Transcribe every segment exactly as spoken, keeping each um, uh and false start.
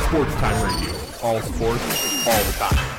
Sports Time Radio. All sports, all the time.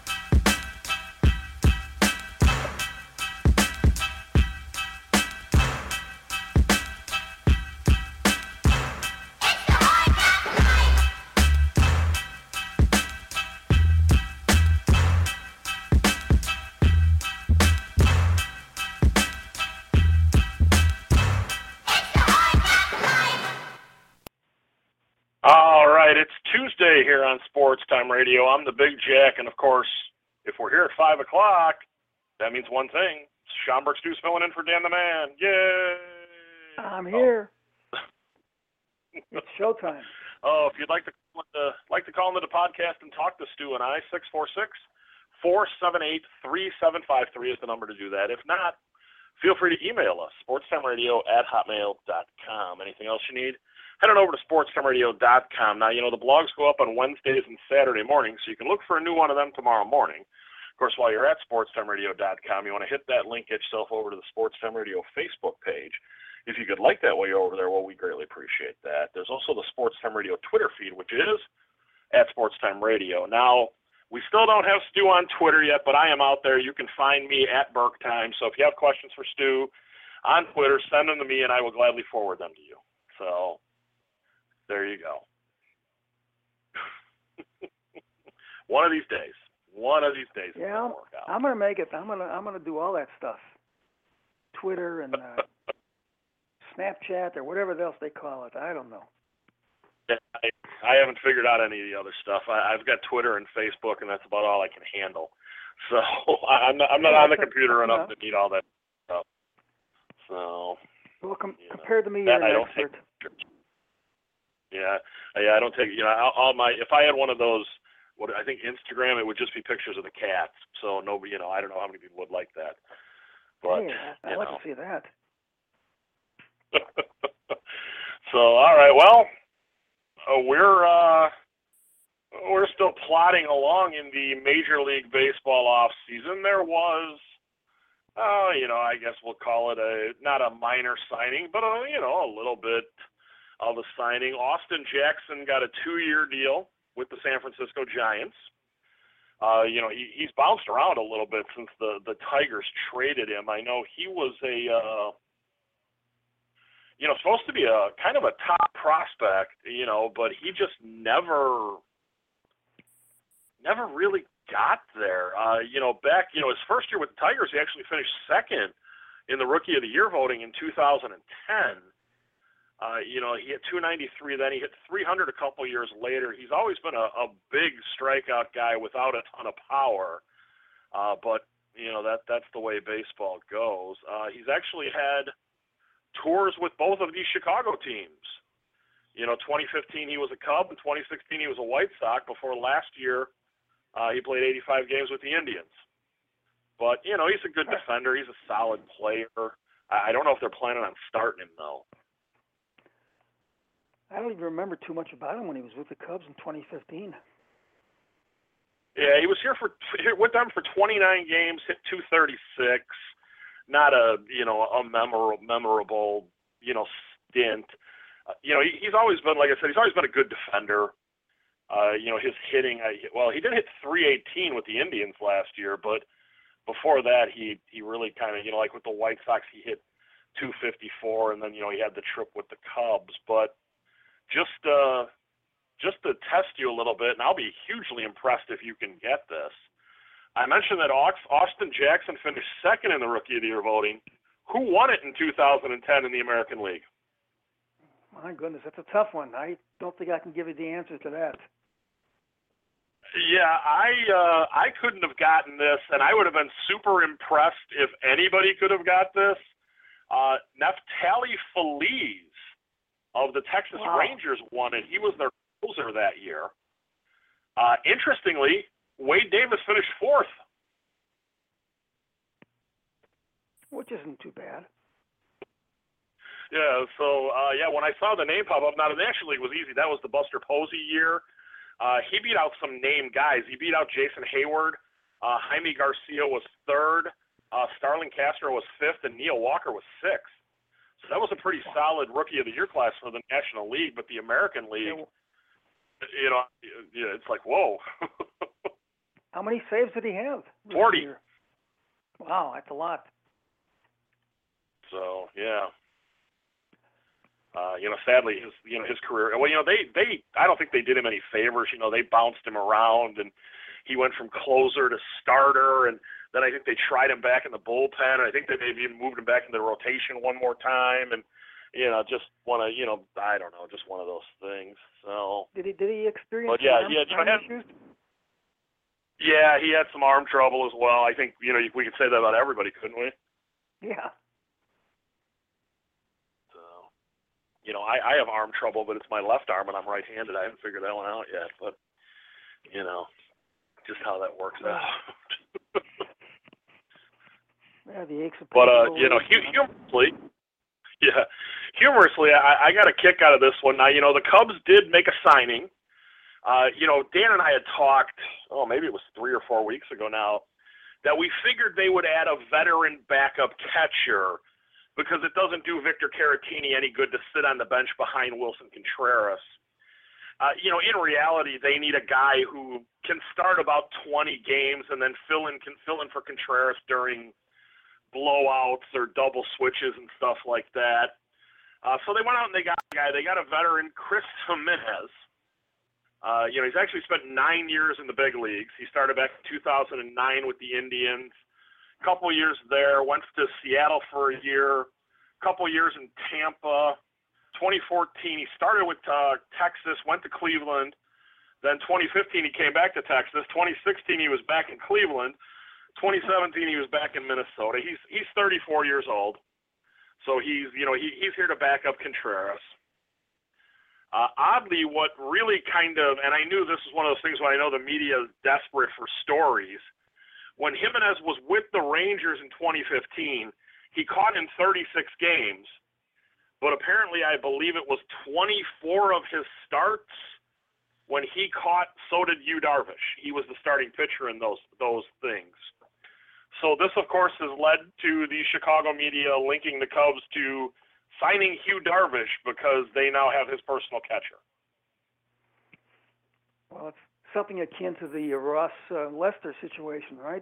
Tuesday here on Sports Time Radio. I'm the Big Jack, and of course, if we're here at five o'clock, that means one thing. Schaumburg Stu's filling in for Dan the Man. Yay! I'm here. Oh. It's showtime. Oh, if you'd like to uh, like to call into the podcast and talk to Stu and I, six four six, four seven eight, three seven five three is the number to do that. If not, feel free to email us, sportstimeradio at hotmail dot com. Anything else you need? Head on over to sportstime radio dot com. Now, you know, the blogs go up on Wednesdays and Saturday mornings, so you can look for a new one of them tomorrow morning. Of course, while you're at sportstime radio dot com, you want to hit that link, get yourself over to the Sportstime Radio Facebook page. If you could like that while you're over there, well, we greatly appreciate that. There's also the Sportstime Radio Twitter feed, which is at Sportstime Radio. Now, we still don't have Stu on Twitter yet, but I am out there. You can find me at Burke Time. So if you have questions for Stu on Twitter, send them to me, and I will gladly forward them to you. So there you go. One of these days. One of these days. Yeah, I'm, I'm gonna make it. I'm gonna. I'm gonna do all that stuff. Twitter and uh, Snapchat or whatever else they call it. I don't know. Yeah, I, I haven't figured out any of the other stuff. I, I've got Twitter and Facebook, and that's about all I can handle. So I'm not. I'm not yeah, on the computer enough to need all that stuff. So. Well, com- you know, compared to me, you're an expert. Take, Yeah, yeah. I don't take you know all my. If I had one of those, what I think Instagram, it would just be pictures of the cats. So nobody, you know, I don't know how many people would like that. But hey, I'd like to see that. So all right, well, uh, we're uh, we're still plodding along in the Major League Baseball off season. There was, uh, you know, I guess we'll call it a not a minor signing, but a, you know, a little bit of a signing. Austin Jackson got a two-year deal with the San Francisco Giants. Uh, you know, he, he's bounced around a little bit since the, the Tigers traded him. I know he was a, uh, you know, supposed to be a kind of a top prospect, you know, but he just never, never really got there. Uh, you know, back, you know, his first year with the Tigers, he actually finished second in the Rookie of the Year voting in two thousand ten. Uh, you know, he hit two ninety-three, then he hit three hundred a couple years later. He's always been a, a big strikeout guy without a ton of power, uh, but, you know, that that's the way baseball goes. Uh, he's actually had tours with both of these Chicago teams. You know, twenty fifteen he was a Cub, and twenty sixteen he was a White Sox, before last year uh, he played eighty-five games with the Indians. But, you know, he's a good defender. He's a solid player. I, I don't know if they're planning on starting him, though. I don't even remember too much about him when he was with the Cubs in twenty fifteen. Yeah, he was here for with them for twenty-nine games, hit two thirty-six. Not a you know a memorable memorable you know stint. Uh, you know he, he's always been, like I said, he's always been a good defender. Uh, you know his hitting. Uh, well, he did hit three eighteen with the Indians last year, but before that he he really kind of you know like with the White Sox he hit two fifty-four, and then you know he had the trip with the Cubs, but. Just uh, just to test you a little bit, and I'll be hugely impressed if you can get this. I mentioned that Austin Jackson finished second in the Rookie of the Year voting. Who won it in two thousand ten in the American League? My goodness, that's a tough one. I don't think I can give you the answer to that. Yeah, I uh, I couldn't have gotten this, and I would have been super impressed if anybody could have got this. Uh, Neftali Feliz of the Texas wow. Rangers won it. He was their closer that year. Uh, interestingly, Wade Davis finished fourth. Which isn't too bad. Yeah, so, uh, yeah, when I saw the name pop up, now the National League was easy. That was the Buster Posey year. Uh, he beat out some named guys. He beat out Jason Hayward. Uh, Jaime Garcia was third. Uh, Starlin Castro was fifth, and Neil Walker was sixth. So that was a pretty solid Rookie of the Year class for the National League, but the American League, you know, yeah, it's like, whoa. How many saves did he have? this forty. year? Wow, that's a lot. So yeah. Uh, you know, sadly, his you know his career. Well, you know, they they I don't think they did him any favors. You know, they bounced him around, and he went from closer to starter, and then I think they tried him back in the bullpen. And I think they maybe even moved him back in the rotation one more time, and you know, just one of you know, I don't know, just one of those things. So. Did he did he experience But yeah, arm, yeah, you know, arm had, issues? yeah, he had some arm trouble as well. I think you know we could say that about everybody, couldn't we? Yeah. You know, I, I have arm trouble, but it's my left arm, and I'm right-handed. I haven't figured that one out yet, but, you know, just how that works out. Yeah, the aches of But, uh, pain you know, away, hu- humorously, yeah, humorously, I, I got a kick out of this one. Now, you know, the Cubs did make a signing. Uh, you know, Dan and I had talked, oh, maybe it was three or four weeks ago now, that we figured they would add a veteran backup catcher because it doesn't do Victor Caratini any good to sit on the bench behind Wilson Contreras. Uh, you know, in reality, they need a guy who can start about twenty games and then fill in can fill in for Contreras during blowouts or double switches and stuff like that. Uh, so they went out and they got a guy. They got a veteran, Chris Jimenez. Uh, you know, he's actually spent nine years in the big leagues. He started back in two thousand nine with the Indians. Couple years there, went to Seattle for a year, couple years in Tampa. twenty fourteen, he started with uh, Texas, went to Cleveland. Then twenty fifteen, he came back to Texas. twenty sixteen, he was back in Cleveland. twenty seventeen, he was back in Minnesota. He's he's thirty-four years old, so he's you know he, he's here to back up Contreras. Uh, oddly, what really kind of, and I knew this was one of those things when I know the media is desperate for stories. When Jimenez was with the Rangers in twenty fifteen, he caught in thirty-six games, but apparently I believe it was twenty-four of his starts when he caught, so did Yu Darvish. He was the starting pitcher in those those things. So this, of course, has led to the Chicago media linking the Cubs to signing Yu Darvish because they now have his personal catcher. Well, it's something akin to the Ross uh, Lester situation, right?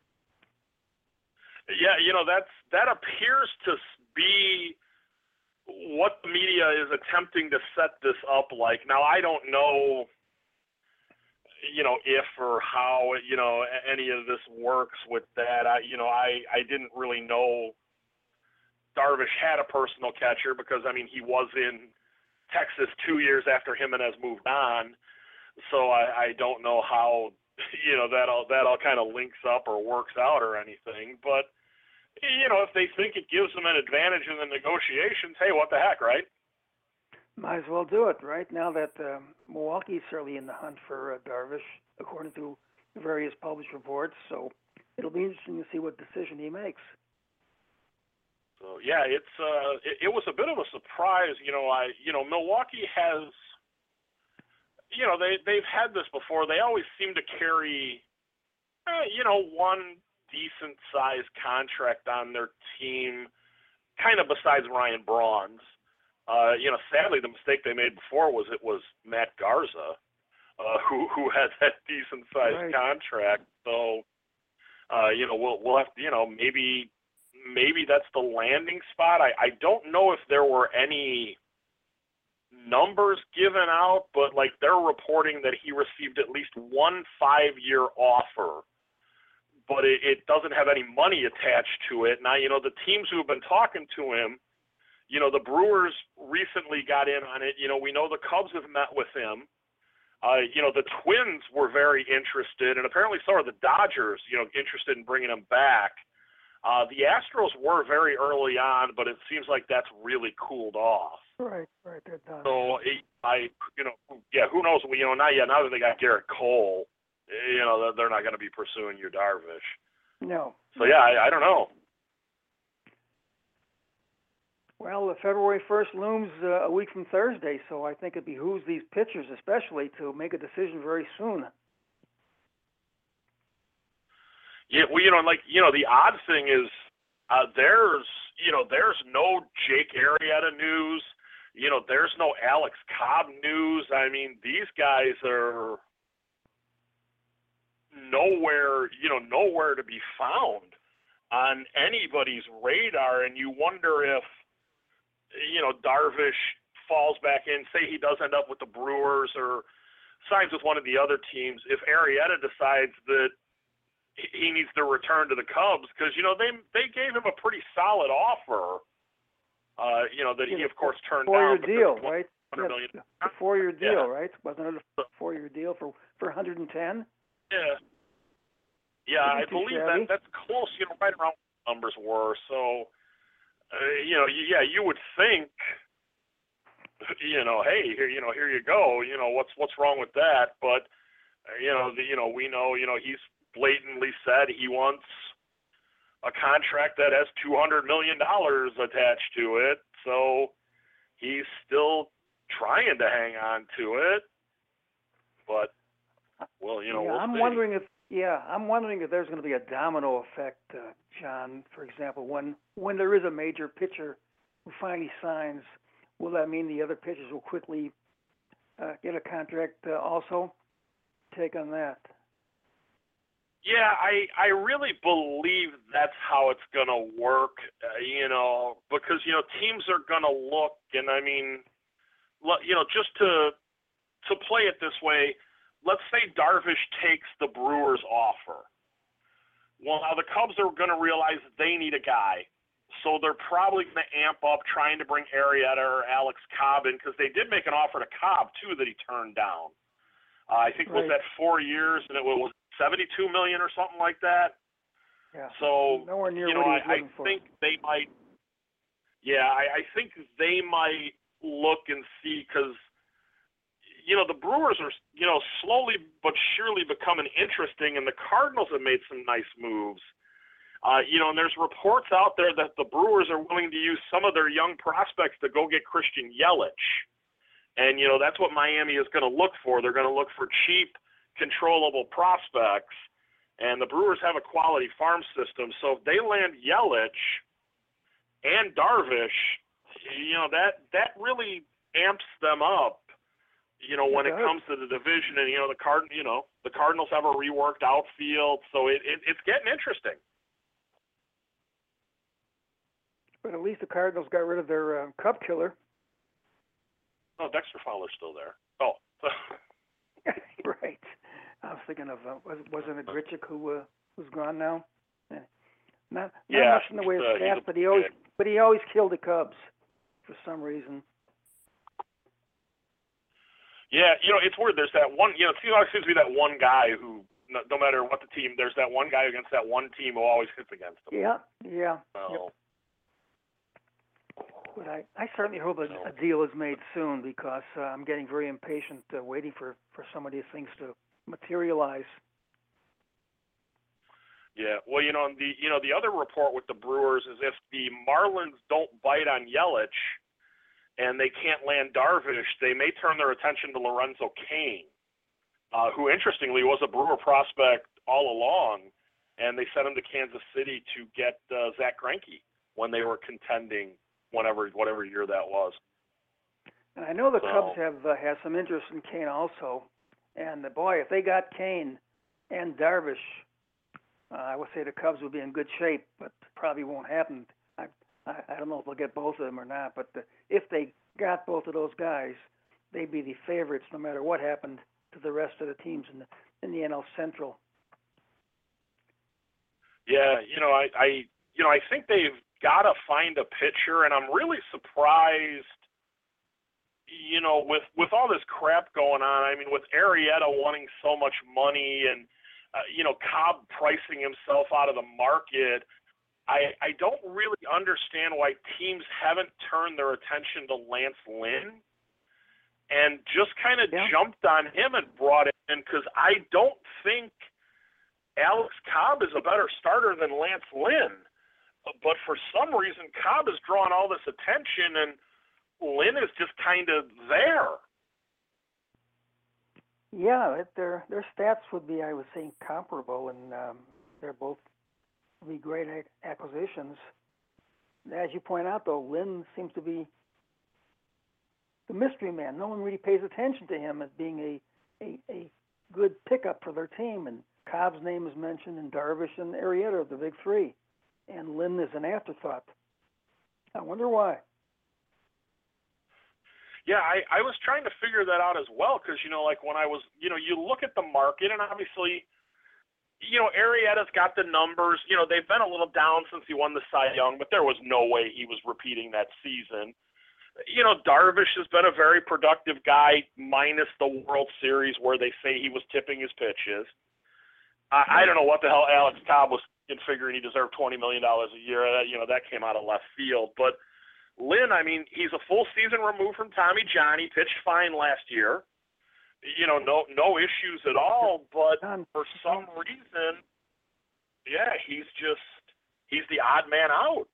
Yeah, you know, that's that appears to be what the media is attempting to set this up like. Now, I don't know, you know, if or how, you know, any of this works with that. I, you know, I, I didn't really know Darvish had a personal catcher because, I mean, he was in Texas two years after Jimenez moved on. So I, I don't know how, you know, that all that all kind of links up or works out or anything. But, you know, if they think it gives them an advantage in the negotiations, hey, what the heck, right? Might as well do it, right? Now that um, Milwaukee's certainly in the hunt for uh, Darvish, according to various published reports. So it'll be interesting to see what decision he makes. So, yeah, it's uh, it, it was a bit of a surprise. You know, I you know, Milwaukee has – you know, they, they've had this before. They always seem to carry, eh, you know, one decent-sized contract on their team, kind of besides Ryan Braun's. Uh, you know, sadly, the mistake they made before was it was Matt Garza, uh, who who had that decent-sized right. contract. So, uh, you know, we'll we'll have to, you know, maybe maybe that's the landing spot. I, I don't know if there were any numbers given out, but like they're reporting that he received at least one five-year offer, but it, it doesn't have any money attached to it. Now, you know, the teams who have been talking to him, you know, the Brewers recently got in on it. You know, we know the Cubs have met with him. Uh, you know, the Twins were very interested, and apparently so are the Dodgers, you know, interested in bringing him back. Uh, the Astros were very early on, but it seems like that's really cooled off. Right, right, they're done. So, I, you know, yeah, who knows? You know, now, yeah, now that they got Garrett Cole, you know, they're not going to be pursuing Yu Darvish. No. So, yeah, I, I don't know. Well, the February first looms uh, a week from Thursday, so I think it behooves these pitchers especially to make a decision very soon. Yeah, well, you know, like, you know, the odd thing is uh, there's, you know, there's no Jake Arrieta news. You know, there's no Alex Cobb news. I mean, these guys are nowhere, you know, nowhere to be found on anybody's radar. And you wonder if, you know, Darvish falls back in, say he does end up with the Brewers or signs with one of the other teams, if Arrieta decides that he needs to return to the Cubs, because, you know, they they gave him a pretty solid offer. Uh, you know, that he, of course, turned four-year down. deal, right? one hundred million Yeah, a four-year deal, Yeah. right? Wasn't it a four-year deal for, for one hundred ten? Yeah. Yeah, I Isn't too believe shabby. that that's close, you know, right around what the numbers were. So, uh, you know, you, yeah, you would think, you know, hey, here, you know, here you go. You know, what's what's wrong with that? But, uh, you know, the, you know, we know, you know, he's blatantly said he wants a contract that has two hundred million dollars attached to it. So he's still trying to hang on to it. But, well, you know, yeah, we'll I'm see. wondering if yeah, I'm wondering if there's going to be a domino effect, uh, John. For example, when when there is a major pitcher who finally signs, will that mean the other pitchers will quickly uh, get a contract uh, also? Take on that. Yeah, I I really believe that's how it's going to work, uh, you know, because, you know, teams are going to look, and I mean, lo- you know, just to to play it this way, let's say Darvish takes the Brewers' offer. Well, now the Cubs are going to realize they need a guy, so they're probably going to amp up trying to bring Arrieta or Alex Cobb in, because they did make an offer to Cobb, too, that he turned down. Uh, I think it was Right. at four years, and it was seventy-two million dollars or something like that. Yeah. So, Nowhere near you know, what he was I, I looking for. think they might, yeah, I, I think they might look and see, because, you know, the Brewers are, you know, slowly but surely becoming interesting, and the Cardinals have made some nice moves. Uh, you know, and there's reports out there that the Brewers are willing to use some of their young prospects to go get Christian Yelich. And, you know, that's what Miami is going to look for. They're going to look for cheap, controllable prospects. And the Brewers have a quality farm system. So if they land Yelich and Darvish, you know, that, that really amps them up, you know, when It it does. comes to the division. And, you know, the Card, you know, the Cardinals have a reworked outfield. So it, it it's getting interesting. But at least the Cardinals got rid of their uh, Cup killer. Oh, Dexter Fowler's still there. Oh. Right. I was thinking of uh, was wasn't it Grichuk who uh, who's gone now? Yeah. Not not Yeah, much in the way of he's, uh, he's stats, a but he always dick. but he always killed the Cubs for some reason. Yeah, you know, it's weird. There's that one, you know, it always seems to be that one guy who, no, no matter what the team, there's that one guy against that one team who always hits against them. Yeah, yeah. So, Yep. But I, I certainly hope a, No. a deal is made soon, because uh, I'm getting very impatient uh, waiting for, for some of these things to materialize. yeah, well, you know, and the you know the other report with the Brewers is if the Marlins don't bite on Yelich and they can't land Darvish, they may turn their attention to Lorenzo Cain, uh, who interestingly was a Brewer prospect all along, and they sent him to Kansas City to get uh, Zach Greinke when they were contending, whenever whatever year that was. And I know the So- Cubs have uh, have some interest in Kane also, and uh, boy, if they got Kane and Darvish, uh, I would say the Cubs would be in good shape, but probably won't happen. I I, I don't know if they'll get both of them or not, but uh, if they got both of those guys, they'd be the favorites no matter what happened to the rest of the teams in the in the N L Central. Yeah, you know, I, I you know, I think they've got to find a pitcher, and I'm really surprised, you know, with with all this crap going on. I mean, with Arrieta wanting so much money, and uh, you know, Cobb pricing himself out of the market, I I don't really understand why teams haven't turned their attention to Lance Lynn and just kind of Yeah. jumped on him and brought him in, because I don't think Alex Cobb is a better starter than Lance Lynn. But for some reason, Cobb has drawn all this attention, and Lynn is just kind of there. Yeah, it, their their stats would be, I would say, comparable, and um, they're both would be great ac- acquisitions. As you point out, though, Lynn seems to be the mystery man. No one really pays attention to him as being a a, a good pickup for their team. And Cobb's name is mentioned, and Darvish and Arrieta are the big three, and Lynn is an afterthought. I wonder why. Yeah, I, I was trying to figure that out as well because, you know, like when I was, you know, you look at the market and obviously, you know, Arrieta's got the numbers. You know, they've been a little down since he won the Cy Young, but there was no way he was repeating that season. You know, Darvish has been a very productive guy minus the World Series where they say he was tipping his pitches. I, I don't know what the hell Alex Cobb was figuring he deserved twenty million dollars a year. You know, that came out of left field. But Lynn, I mean, he's a full season removed from Tommy John. He pitched fine last year. You know, no no issues at all. But for some reason, yeah, he's just he's the odd man out.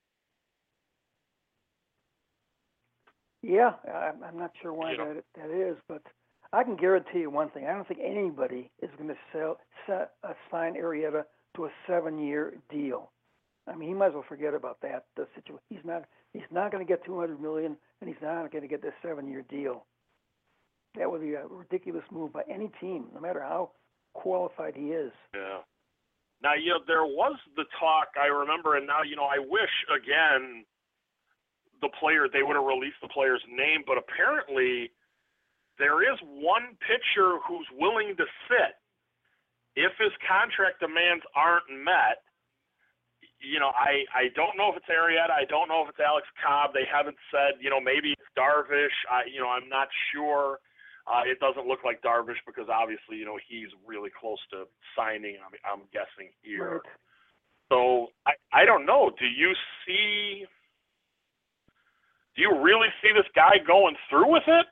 Yeah, I'm, I'm not sure why you know. that that is, but I can guarantee you one thing: I don't think anybody is going to sell set, uh, sign Arrieta to a seven-year deal. I mean, he might as well forget about that. The situation. He's not. He's not going to get two hundred million dollars, and he's not going to get this seven-year deal. That would be a ridiculous move by any team, no matter how qualified he is. Yeah. Now, you know, there was the talk, I remember, and now, you know, I wish, again, the player, they would have released the player's name, but apparently there is one pitcher who's willing to sit if his contract demands aren't met. You know, I, I don't know if it's Arrieta. I don't know if it's Alex Cobb. They haven't said, you know, maybe it's Darvish. I, you know, I'm not sure. Uh, it doesn't look like Darvish because obviously, you know, he's really close to signing, I'm, I'm guessing here. Right. So I, I don't know. Do you see, do you really see this guy going through with it?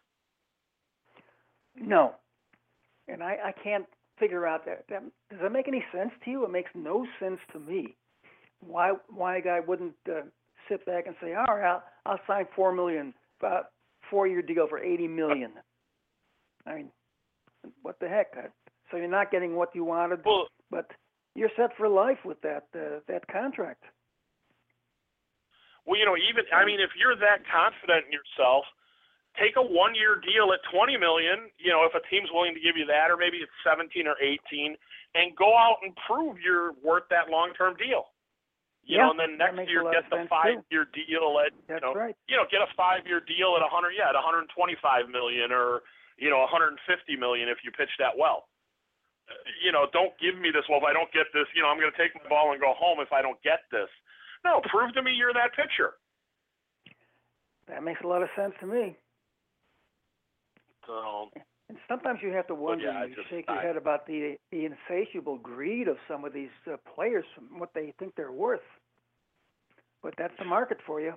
No. And I, I can't figure out that, that. Does that make any sense to you? It makes no sense to me. Why why a guy wouldn't uh, sit back and say, all right, I'll, I'll sign four million, uh, four-year deal for eighty million. I mean, what the heck? So you're not getting what you wanted, well, but you're set for life with that uh, that contract. Well, you know, even I mean, if you're that confident in yourself, take a one-year deal at twenty million. You know, if a team's willing to give you that, or maybe it's seventeen or eighteen, and go out and prove you're worth that long-term deal. You yeah, know, and then next year get the five-year deal at, That's you know, right. you know, get a five-year deal at a hundred, yeah, at one hundred twenty-five million, or you know, one hundred fifty million if you pitch that well. Uh, you know, don't give me this. Well, if I don't get this, you know, I'm going to take my ball and go home if I don't get this. No, prove to me you're that pitcher. That makes a lot of sense to me. So. And sometimes you have to wonder, yeah, you just, shake your I, head about the the insatiable greed of some of these uh, players from what they think they're worth. But that's the market for you.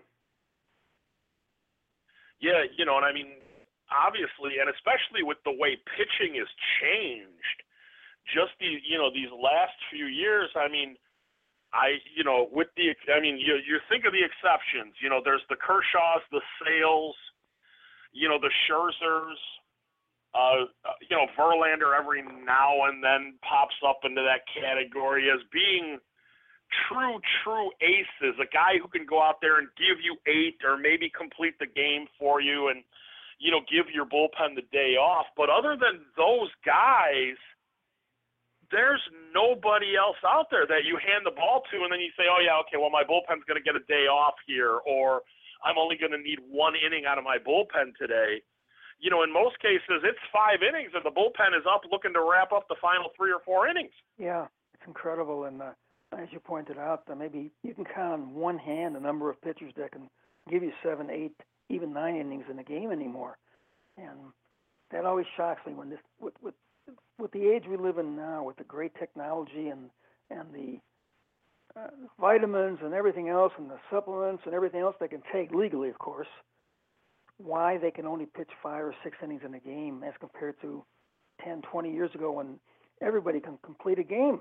Yeah, you know, and I mean, obviously, and especially with the way pitching has changed, just the, you know, these last few years, I mean, I, you know, with the, I mean, you you think of the exceptions, you know, there's the Kershaws, the Sales, you know, the Scherzers. Uh, you know, Verlander every now and then pops up into that category as being true, true aces, a guy who can go out there and give you eight or maybe complete the game for you and, you know, give your bullpen the day off. But other than those guys, there's nobody else out there that you hand the ball to and then you say, oh, yeah, okay, well, my bullpen's going to get a day off here, or I'm only going to need one inning out of my bullpen today. You know, in most cases, it's five innings, and the bullpen is up looking to wrap up the final three or four innings. Yeah, it's incredible. And uh, as you pointed out, uh, maybe you can count on one hand the number of pitchers that can give you seven, eight, even nine innings in a game anymore. And that always shocks me when this, with, with, with the age we live in now, with the great technology and, and the uh, vitamins and everything else, and the supplements and everything else they can take legally, of course, why they can only pitch five or six innings in a game as compared to ten, twenty years ago when everybody can complete a game.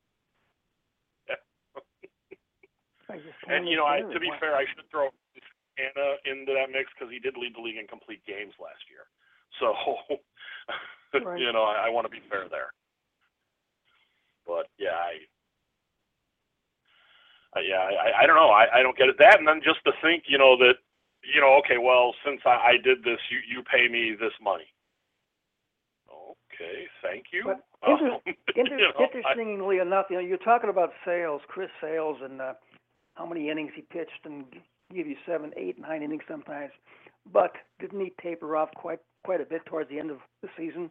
I just can't and, you know, I, to be why. fair, I should throw Anna into that mix because he did lead the league in complete games last year. So, right. you know, I, I want to be fair there. But, yeah, I, I yeah, I, I don't know. I, I don't get it. That, and then just to think, you know, that you know, okay, well, since I, I did this, you, you pay me this money. Okay, thank you. But inter- um, inter- you know, interestingly I, enough, you know, you're talking about Sales, Chris Sales, and uh, how many innings he pitched, and give you seven, eight, nine innings sometimes. But didn't he taper off quite quite a bit towards the end of the season?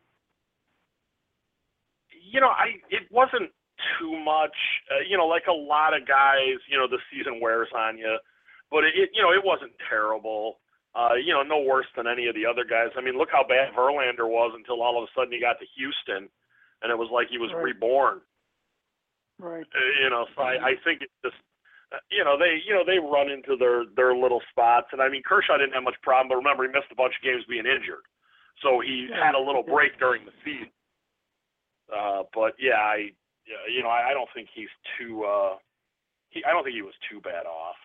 You know, I it wasn't too much. Uh, you know, like a lot of guys, you know, the season wears on you, but it, it you know, it wasn't terrible. Uh, you know, no worse than any of the other guys. I mean, look how bad Verlander was until all of a sudden he got to Houston, and it was like he was Right. reborn. Right. Uh, you know, so I, I think it's just, uh, you know, they, you know, they run into their their little spots, and I mean, Kershaw didn't have much problem, but remember he missed a bunch of games being injured, so he Yeah. had a little break during the season. Uh, but yeah, I, you know, I, I don't think he's too. Uh, he, I don't think he was too bad off.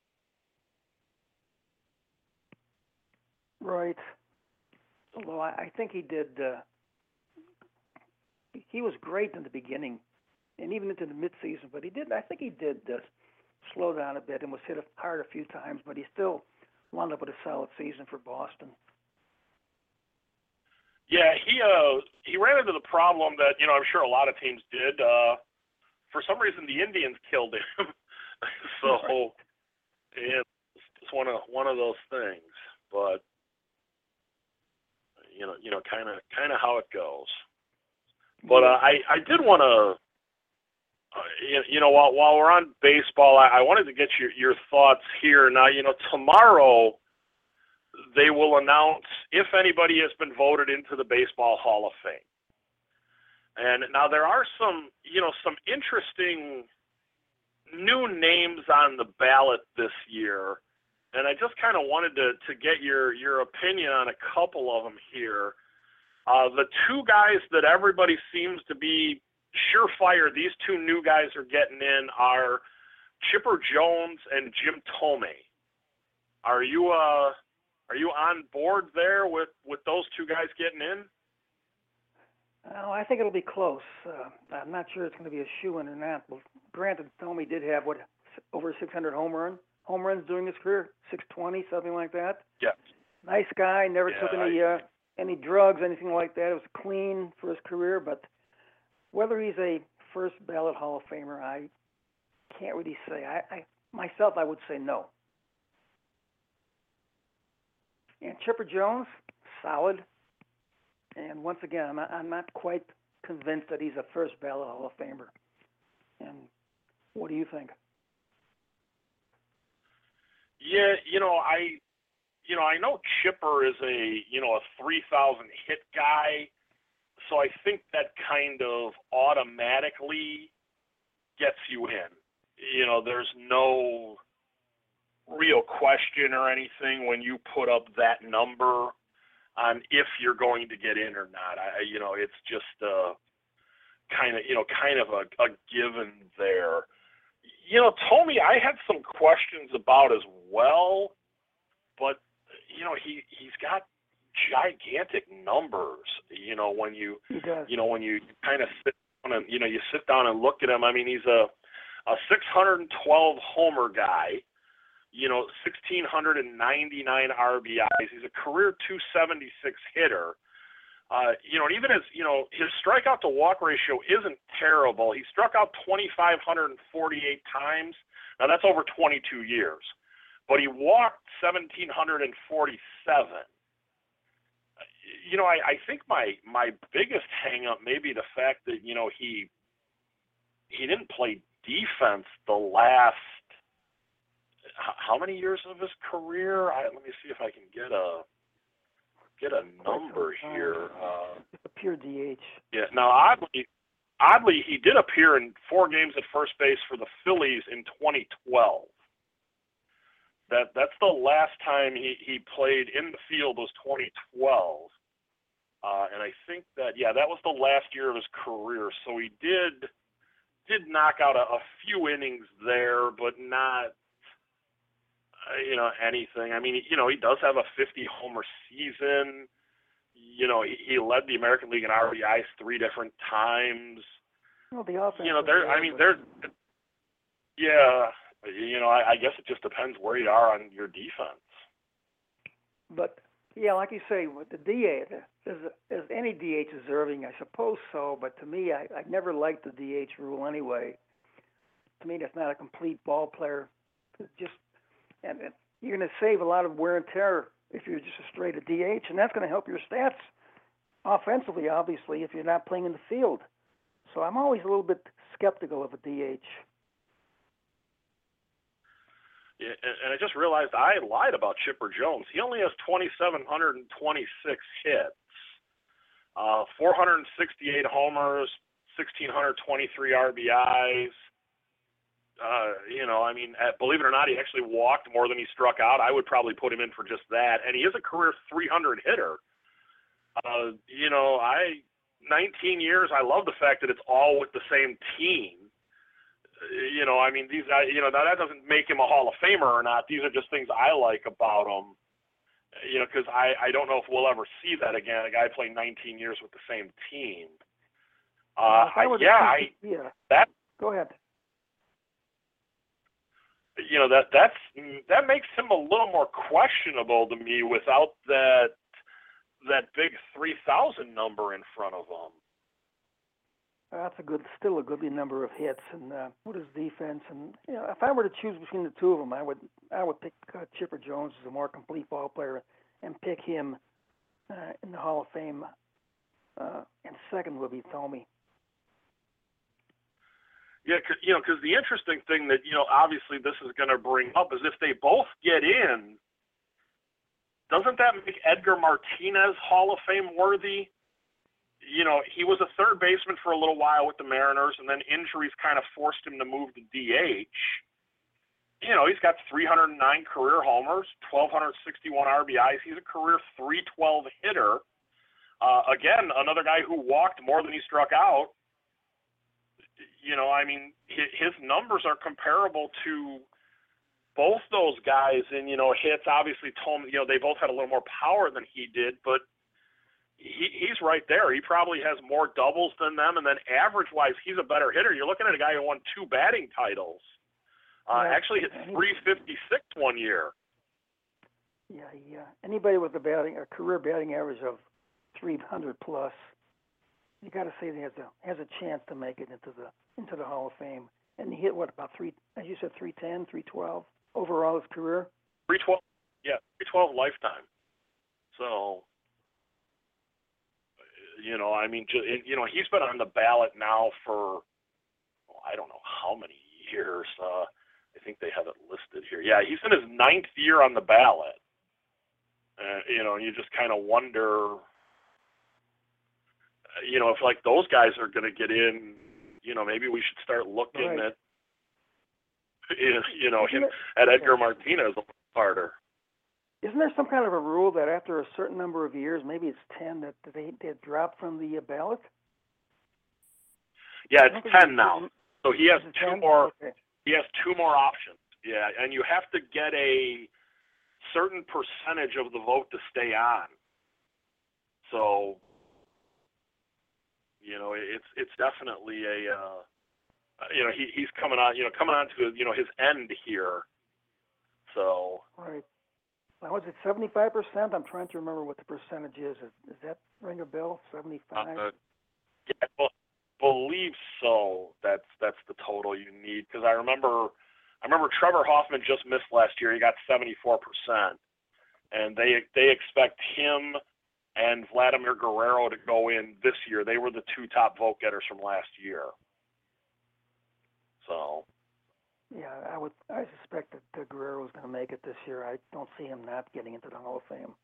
Right. Although I, I think he did. Uh, he was great in the beginning, and even into the midseason. But he did. I think he did uh, slow down a bit and was hit hard a few times. But he still wound up with a solid season for Boston. Yeah, he uh he ran into the problem that, you know, I'm sure a lot of teams did. Uh, for some reason, the Indians killed him. so yeah, it's one of one of those things. But you know, you know, kind of kind of how it goes. But uh, I I did want to. Uh, you, you know, while while we're on baseball, I, I wanted to get your your thoughts here. Now, you know, tomorrow they will announce if anybody has been voted into the Baseball Hall of Fame. And now there are some, you know, some interesting new names on the ballot this year, and I just kind of wanted to to get your your opinion on a couple of them here. Uh, the two guys that everybody seems to be surefire, these two new guys are getting in, are Chipper Jones and Jim Thome. Are you uh are you on board there with, with those two guys getting in? Oh, I think it'll be close. Uh, I'm not sure it's going to be a shoo-in or not. Well, granted, Thome did have what over six hundred home run home runs during his career, six twenty, something like that. Yeah. Nice guy. Never yeah, took any I, uh, any drugs, anything like that. It was clean for his career. But whether he's a first ballot Hall of Famer, I can't really say. I, I myself, I would say no. And Chipper Jones, solid. And once again, I'm not, I'm not quite convinced that he's a first ballot Hall of Famer. And what do you think? Yeah, you know, I, you know, I know Chipper is a, you know, a three thousand hit guy, so I think that kind of automatically gets you in. You know, there's no real question or anything when you put up that number on if you're going to get in or not. I, you know, it's just uh, kind of, you know, kind of a, a given there. You know, Thome, I had some questions about as well, but you know, he he's got gigantic numbers. You know, when you He does. you know when you kind of sit down and you know you sit down and look at him. I mean, he's a a six hundred twelve homer guy. You know, one thousand six hundred ninety-nine R B Is. He's a career two seventy-six hitter. Uh, you know, and even as, you know, his strikeout to walk ratio isn't terrible. He struck out two thousand five hundred forty-eight times. Now, that's over twenty-two years. But he walked one thousand seven hundred forty-seven. You know, I, I think my, my biggest hang-up may be the fact that, you know, he he didn't play defense the last, how many years of his career? I, let me see if I can get a get a number here. Uh, a pure D H. Yeah. Now, oddly, oddly, he did appear in four games at first base for the Phillies in twenty twelve. That that's the last time he, he played in the field was twenty twelve, uh, and I think that yeah, that was the last year of his career. So he did did knock out a, a few innings there, but not. Uh, you know, anything. I mean, you know, he does have a fifty homer season. You know, he, he led the American League in R B Is three different times. Well, the offense. You know, there. I mean, there's. Yeah, you know, I, I guess it just depends where you are on your defense. But yeah, like you say, with the D H, is, is any D H deserving? I suppose so. But to me, I, I never liked the D H rule anyway. To me, that's not a complete ball player. It's just and it, you're going to save a lot of wear and tear if you're just a straight a D H, and that's going to help your stats offensively, obviously, if you're not playing in the field. So I'm always a little bit skeptical of a D H. Yeah, and I just realized I lied about Chipper Jones. He only has two thousand seven hundred twenty-six hits, uh, four hundred sixty-eight homers, one thousand six hundred twenty-three R B Is. Uh, you know, I mean, believe it or not, he actually walked more than he struck out. I would probably put him in for just that. And he is a career three hundred hitter. Uh, you know, I nineteen years, I love the fact that it's all with the same team. You know, I mean, these guys, you know, now that doesn't make him a Hall of Famer or not. These are just things I like about him, you know, because I, I don't know if we'll ever see that again, a guy play nineteen years with the same team. Uh, I I, yeah, I, yeah. that, Go ahead. You know, that that's that makes him a little more questionable to me without that that big three thousand number in front of him. That's a good, still a goodly number of hits, and uh, what is defense? And you know, if I were to choose between the two of them, I would I would pick uh, Chipper Jones as a more complete ball player, and pick him uh, in the Hall of Fame. Uh, and second would be Thome. Yeah, cause, you know, because the interesting thing that you know, obviously, this is going to bring up is if they both get in, doesn't that make Edgar Martinez Hall of Fame worthy? You know, he was a third baseman for a little while with the Mariners, and then injuries kind of forced him to move to D H. You know, he's got three hundred nine career homers, one thousand two hundred sixty-one R B Is. He's a career three twelve hitter. Uh, again, another guy who walked more than he struck out. You know, I mean, his numbers are comparable to both those guys in, you know, hits. Obviously, Tome, you know, they both had a little more power than he did, but he, he's right there. He probably has more doubles than them, and then average-wise, he's a better hitter. You're looking at a guy who won two batting titles. Uh, yeah, actually hit three fifty-six one year. Yeah, yeah. Anybody with a batting, a career batting average of three hundred plus, you got to say he has a has a chance to make it into the into the Hall of Fame. And he hit what, about three? As you said, three ten, three twelve overall his career. Three twelve, yeah, three twelve lifetime. So, you know, I mean, you know, he's been on the ballot now for well, I don't know how many years. Uh, I think they have it listed here. Yeah, he's in his ninth year on the ballot. Uh, you know, you just kind of wonder. You know, if like those guys are going to get in, you know, maybe we should start looking right. at, you know, him, at Edgar Martinez a little harder. Isn't there some kind of a rule that after a certain number of years, maybe it's ten, that they they drop from the ballot? Yeah, it's ten now. So he has two ten? more. Okay. He has two more options. Yeah, and you have to get a certain percentage of the vote to stay on. So. You know, it's it's definitely a, uh, you know, he he's coming on, you know, coming on to, you know, his end here. So. Right. Now, was it seventy-five percent? I'm trying to remember what the percentage is. Is, is that ring a bell? seventy-five? Uh, yeah, I believe so. That's that's the total you need, because I remember, I remember Trevor Hoffman just missed last year. He got seventy-four percent, and they they expect him and Vladimir Guerrero to go in this year. They were the two top vote getters from last year. So. Yeah, I would. I suspect that uh, Guerrero is going to make it this year. I don't see him not getting into the Hall of Fame.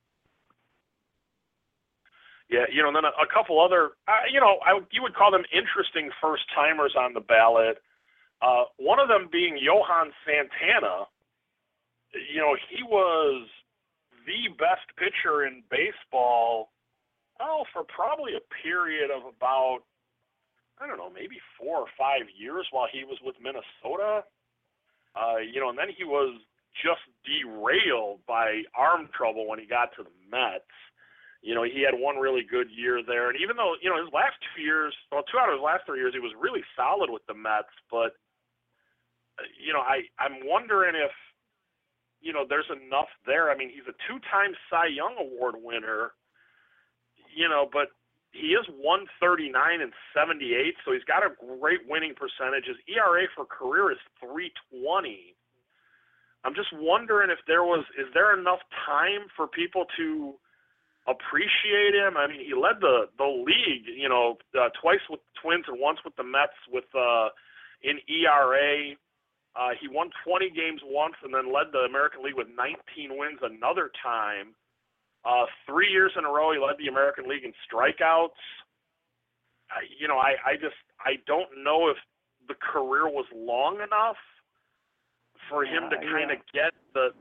Yeah, you know, and then a, a couple other, uh, you know, I, you would call them interesting first-timers on the ballot. Uh, one of them being Johan Santana. You know, he was the best pitcher in baseball, oh, for probably a period of about, I don't know, maybe four or five years while he was with Minnesota. Uh, you know, and then he was just derailed by arm trouble when he got to the Mets. You know, he had one really good year there. And even though, you know, his last two years, well, two out of his last three years, he was really solid with the Mets. But, uh, you know, I, I'm wondering if, you know, there's enough there. I mean, he's a two-time Cy Young Award winner, you know, but he is one thirty-nine and seventy-eight, so he's got a great winning percentage. His E R A for career is three twenty. I'm just wondering if there was, is there enough time for people to appreciate him? I mean, he led the, the league, you know, uh, twice with the Twins and once with the Mets with uh, in E R A. Uh, he won twenty games once and then led the American League with nineteen wins another time. Uh, three years in a row, he led the American League in strikeouts. I, you know, I, I just, I don't know if the career was long enough for him to Uh, kind of yeah. get the.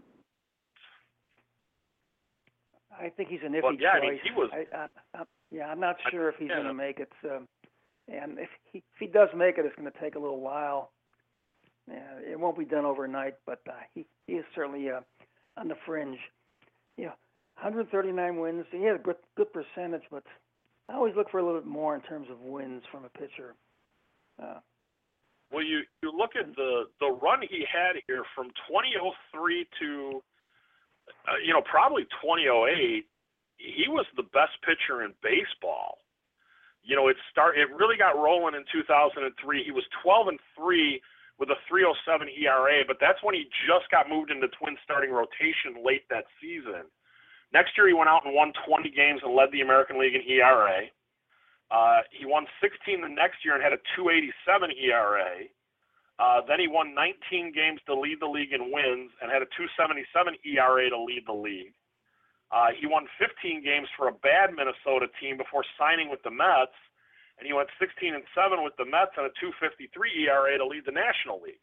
I think he's an iffy Well, yeah, choice. I mean, he was. I, I, I, yeah, I'm not I- sure if he's yeah. going to make it. Um, and if he, if he does make it, it's going to take a little while. Yeah, it won't be done overnight, but uh, he, he is certainly uh, on the fringe. You know, one thirty-nine wins. He had a good, good percentage, but I always look for a little bit more in terms of wins from a pitcher. Uh, Well, you, you look at the, the run he had here from twenty oh three to, uh, you know, probably twenty oh eight. He was the best pitcher in baseball. You know, it start it really got rolling in two thousand three. He was twelve and three with a three oh seven E R A, but that's when he just got moved into Twins starting rotation late that season. Next year, he went out and won twenty games and led the American League in E R A. Uh, he won sixteen the next year and had a two eighty-seven E R A. Uh, then he won nineteen games to lead the league in wins and had a two seventy-seven E R A to lead the league. Uh, he won fifteen games for a bad Minnesota team before signing with the Mets, and he went sixteen and seven with the Mets and a two fifty-three E R A to lead the National League.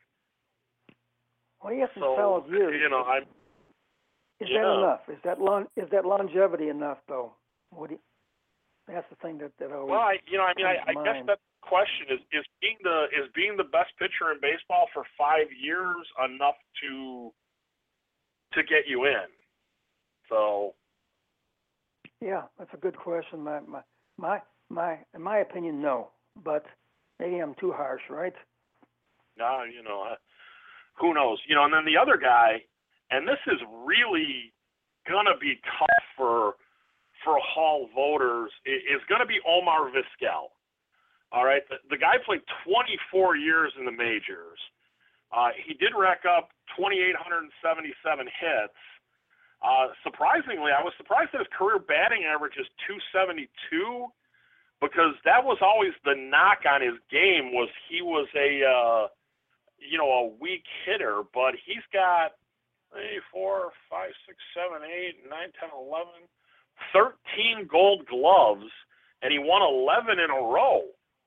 well, he has some So, solid years. you know, I'm. Is yeah. that enough? Is that long? Is that longevity enough, though? What do you, that's the thing that that always. Well, I, you know, I mean, I, I comes to guess mind. that's the question: is is being the is being the best pitcher in baseball for five years enough to to get you in? So. Yeah, that's a good question. My my my my in my opinion, no. But maybe I'm too harsh, right? No, you know, uh, who knows? You know, and then the other guy, and this is really gonna be tough for for Hall voters, is going to be Omar Vizquel. All right, the, the guy played twenty-four years in the majors. Uh, he did rack up two thousand eight hundred seventy-seven hits. Uh, surprisingly, I was surprised that his career batting average is two seventy-two, because that was always the knock on his game, was he was a uh, you know a weak hitter. But he's got three, four, five, six, seven, eight, nine, ten, eleven, thirteen Gold Gloves, and he won eleven in a row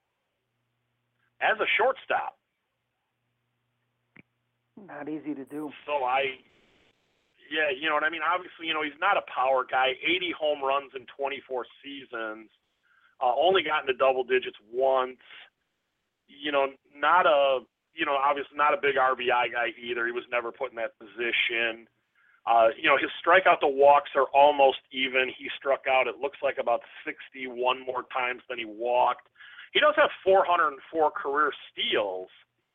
as a shortstop. Not easy to do. So I, yeah, you know what I mean? Obviously, you know, he's not a power guy. eighty home runs in twenty-four seasons. Uh, only got into double digits once. You know, not a, you know, obviously not a big R B I guy either. He was never put in that position. Uh, you know, his strikeout to walks are almost even. He struck out, it looks like, about sixty-one more times than he walked. He does have four hundred four career steals.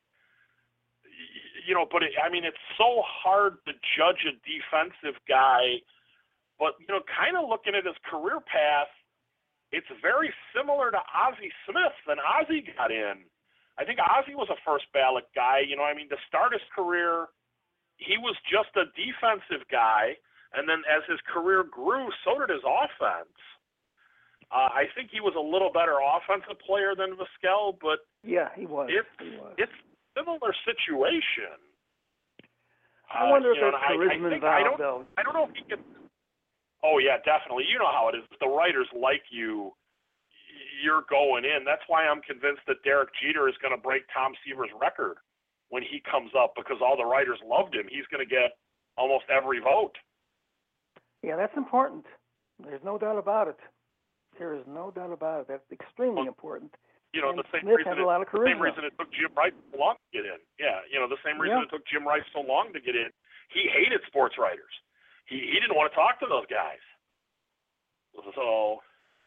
You know, but it, I mean, it's so hard to judge a defensive guy. But, you know, kind of looking at his career path, it's very similar to Ozzie Smith when Ozzie got in. I think Ozzie was a first ballot guy. You know, I mean, to start his career, he was just a defensive guy. And then as his career grew, so did his offense. Uh, I think he was a little better offensive player than Vizquel, but Yeah, he was. it's, he was. it's similar situation. I wonder uh, if you know, there's I, I charisma think, I involved, don't, though. I don't know if he can. Oh yeah, definitely. You know how it is. If the writers like you, you're going in. That's why I'm convinced that Derek Jeter is going to break Tom Seaver's record when he comes up, because all the writers loved him. He's going to get almost every vote. Yeah, that's important. There's no doubt about it. There is no doubt about it. That's extremely Well, important. You know, And the same Smith reason had a it, lot of the same charisma. reason it took Jim Rice so long to get in. Yeah, you know, the same reason Yeah. it took Jim Rice so long to get in. He hated sports writers. He he didn't want to talk to those guys. So,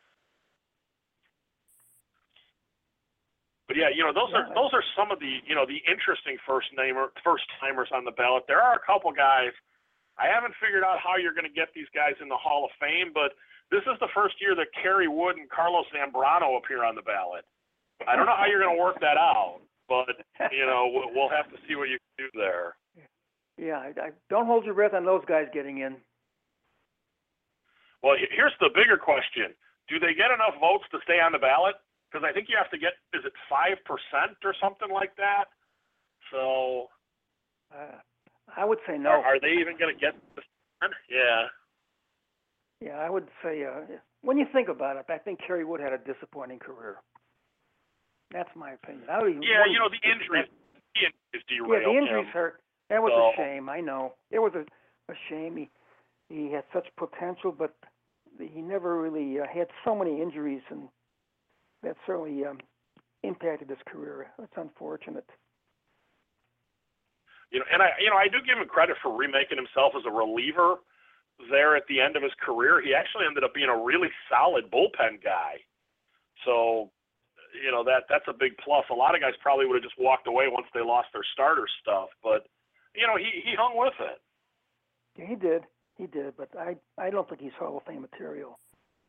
but yeah, you know, those are Yeah. those are some of the you know the interesting first namer first timers on the ballot. There are a couple guys I haven't figured out how you're going to get these guys in the Hall of Fame, but this is the first year that Kerry Wood and Carlos Zambrano appear on the ballot. I don't know how you're going to work that out, but, you know, we'll have to see what you can do there. Yeah, I, I don't hold your breath on those guys getting in. Well, here's the bigger question. Do they get enough votes to stay on the ballot? Because I think you have to get, is it five percent or something like that? So uh, I would say no. Are, are they even going to get this? Yeah. Yeah, I would say, uh, when you think about it, I think Kerry Wood had a disappointing career. That's my opinion. I would, yeah, you know, the injuries, the injuries derailed Yeah, the injuries him. hurt. That was so. a shame, I know. It was a, a shame. He, he had such potential, but he never really uh, had so many injuries, and that certainly um, impacted his career. That's unfortunate. You know, and I, you know, I do give him credit for remaking himself as a reliever there at the end of his career. He actually ended up being a really solid bullpen guy. So, you know, that that's a big plus. A lot of guys probably would have just walked away once they lost their starter stuff, but you know, he, he hung with it. Yeah, he did. He did, but I I don't think he's Hall of Fame material.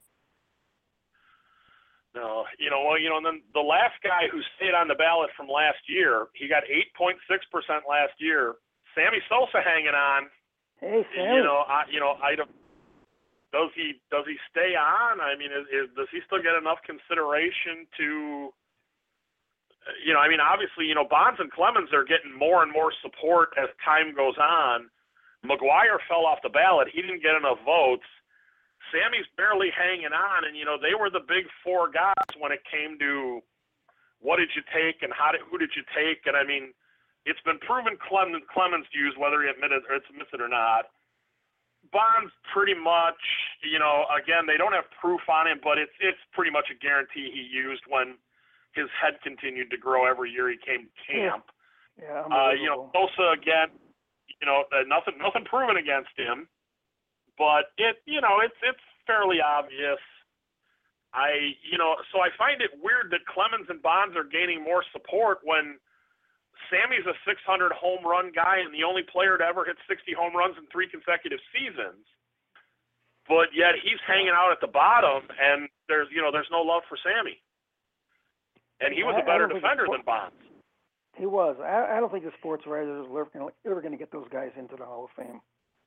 No, you know, well, you know, and then the last guy who stayed on the ballot from last year, he got eight point six percent last year. Sammy Sosa hanging on. Hey, Sammy. You know, I, you know, I don't. Does he does he stay on? I mean, is, is, does he still get enough consideration to? You know, I mean, obviously, you know, Bonds and Clemens are getting more and more support as time goes on. McGwire fell off the ballot. He didn't get enough votes. Sammy's barely hanging on, and, you know, they were the big four guys when it came to what did you take and how did, who did you take. And, I mean, it's been proven Clemens, Clemens used, whether he admits it, or admits it or not. Bonds pretty much, you know, again, they don't have proof on him, but it's it's pretty much a guarantee he used when his head continued to grow every year he came to camp. Yeah, yeah uh, you know, Sosa, again, you know, uh, nothing nothing proven against him. But it, you know, it's it's fairly obvious. I, you know, so I find it weird that Clemens and Bonds are gaining more support when Sammy's a six hundred home run guy and the only player to ever hit sixty home runs in three consecutive seasons. But yet he's hanging out at the bottom, and there's, you know, there's no love for Sammy. And he was a better defender than Bonds. He was. I, I don't think the sports writers are ever going to get those guys into the Hall of Fame.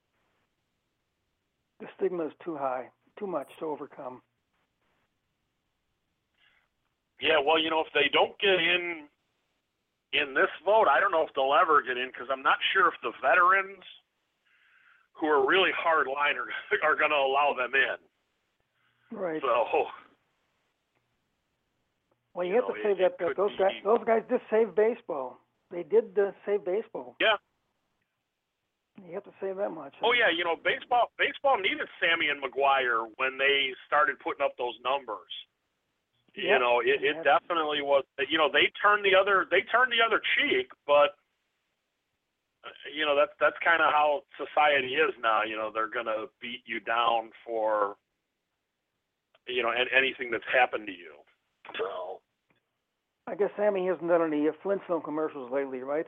The stigma is too high, too much to overcome. Yeah, well, you know, if they don't get in in this vote, I don't know if they'll ever get in, because I'm not sure if the veterans who are really hardline are, are going to allow them in. Right. So, well, you, you have know, to say it, that it uh, those be... guys, those guys did save baseball. They did uh, save baseball. Yeah. You have to say that much. Oh yeah, you know, baseball baseball needed Sammy and McGwire when they started putting up those numbers. Yep. You know, it, it definitely was. You know, they turned the other they turned the other cheek, but you know that's that's kind of how society is now. You know, they're gonna beat you down for you know anything that's happened to you. So. I guess Sammy hasn't done any Flintstone commercials lately, right?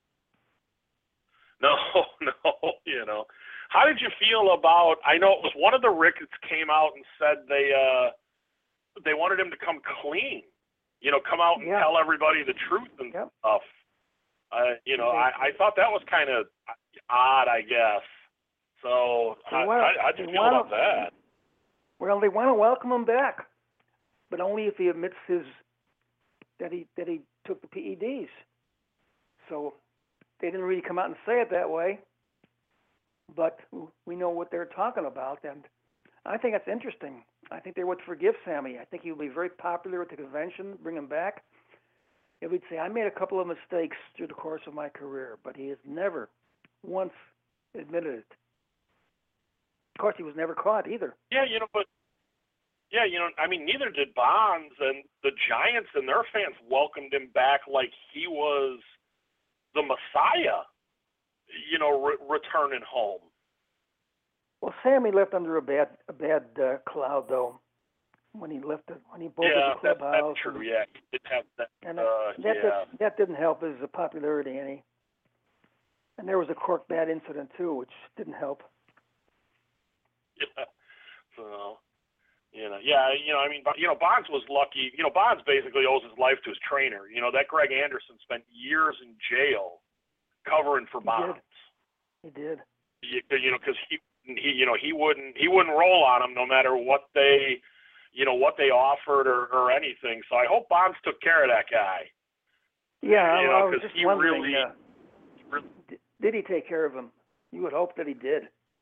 No, no, you know. How did you feel about, I know it was one of the Ricketts came out and said they uh, they wanted him to come clean, you know, come out and yeah. tell everybody the truth and yep. stuff. Uh, you know, I, I thought that was kind of odd, I guess. So how, wanna, how, how'd you feel wanna, about that? Well, they want to welcome him back, but only if he admits his that he that he took the P E Ds. So they didn't really come out and say it that way, but we know what they're talking about, and I think that's interesting. I think they would forgive Sammy. I think he would be very popular at the convention, bring him back. He would say, I made a couple of mistakes through the course of my career, but he has never once admitted it. Of course, he was never caught either. Yeah, you know, but, yeah, you know, I mean, neither did Bonds, and the Giants and their fans welcomed him back like he was the Messiah, you know, re- returning home. Well, Sammy left under a bad a bad uh, cloud, though, when he left the, when he bolted yeah, the clubhouse. Yeah, that's true, and, yeah. He did have that, and uh, that, yeah. did, that didn't help his popularity any. And there was a cork bat incident too, which didn't help. Yeah. So, you know, yeah, you know, I mean, you know, Bonds was lucky. You know, Bonds basically owes his life to his trainer. You know, that Greg Anderson spent years in jail covering for He Bonds. did. He did. You, you know, because he, he, you know, he wouldn't, he wouldn't roll on him no matter what they, you know, what they offered or, or anything. So I hope Bonds took care of that guy. Yeah, you I, know, I was 'cause just he wondering, really, uh, really, did, did he take care of him? You would hope that he did.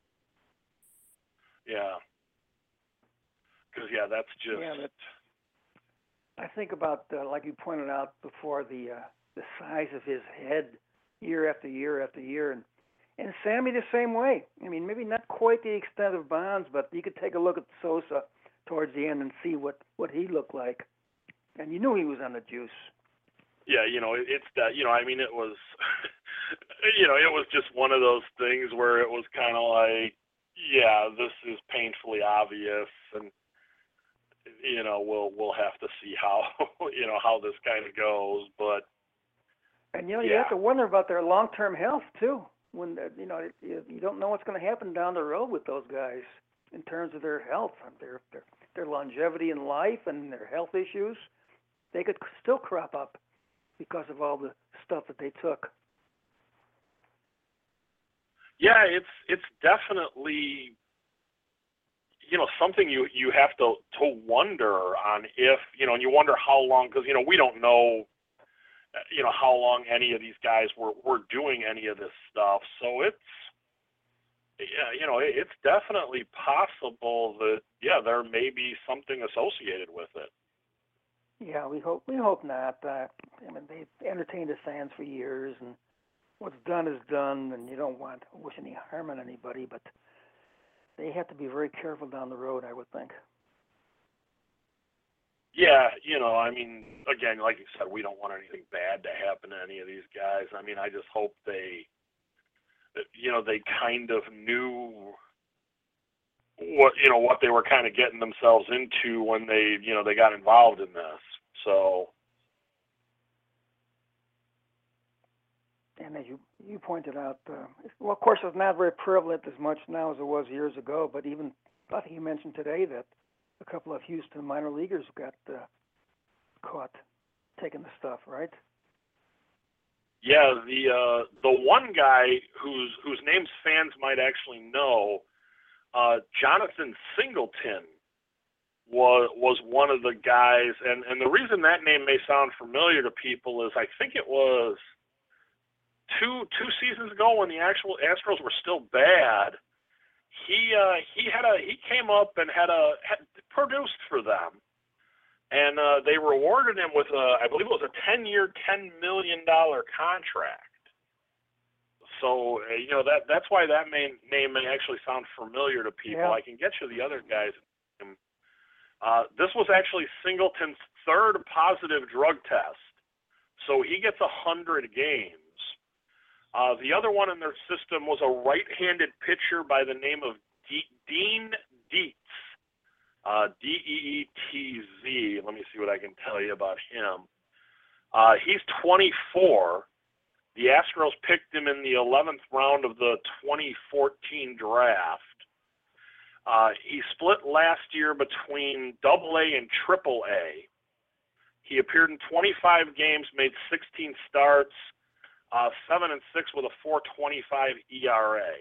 yeah. Because yeah, that's just. Yeah, but I think about, uh, like you pointed out before, the uh, the size of his head year after year after year, and and Sammy the same way. I mean, maybe not quite the extent of Bonds, but you could take a look at Sosa towards the end and see what, what he looked like, and you knew he was on the juice. Yeah, you know, it, it's that, you know, I mean, it was, you know, it was just one of those things where it was kind of like, yeah, this is painfully obvious, and, you know, we'll we'll have to see how, you know, how this kind of goes, but. And, you know, you yeah. have to wonder about their long-term health, too, when, you know, you, you don't know what's going to happen down the road with those guys in terms of their health, their, their, their longevity in life and their health issues. They could still crop up because of all the stuff that they took. Yeah, it's it's definitely, you know, something you, you have to, to wonder on if, you know, and you wonder how long, because, you know, we don't know, you know, how long any of these guys were, were doing any of this stuff. So it's, yeah, you know, it's definitely possible that, yeah, there may be something associated with it. Yeah, we hope we hope not. Uh, I mean, they've entertained the fans for years, and what's done is done, and you don't want to wish any harm on anybody, but they have to be very careful down the road, I would think. Yeah, you know, I mean, again, like you said, we don't want anything bad to happen to any of these guys. I mean, I just hope they, you know, they kind of knew what, you know, what they were kind of getting themselves into when they, you know, they got involved in this. So. And as you, you pointed out, uh, well, of course, it's not very prevalent as much now as it was years ago, but even, I think you mentioned today that a couple of Houston minor leaguers got uh, caught taking the stuff, right? Yeah, the uh, the one guy whose whose names fans might actually know, uh, Jonathan Singleton, was was one of the guys, and, and the reason that name may sound familiar to people is I think it was two two seasons ago when the actual Astros were still bad. He uh, he had a he came up and had a had produced for them, and uh, they rewarded him with a I believe it was a ten year, ten million dollar contract. So uh, you know that that's why that main, name may actually sound familiar to people. Yeah. I can get you the other guys. Uh, this was actually Singleton's third positive drug test, so he gets a hundred games. Uh, the other one in their system was a right-handed pitcher by the name of D- Dean Dietz, uh, D E E T Z. Let me see what I can tell you about him. Uh, he's twenty-four. The Astros picked him in the eleventh round of the twenty fourteen draft. Uh, he split last year between Double A and Triple A. He appeared in twenty-five games, made sixteen starts. Uh, seven and six with a four twenty-five E R A.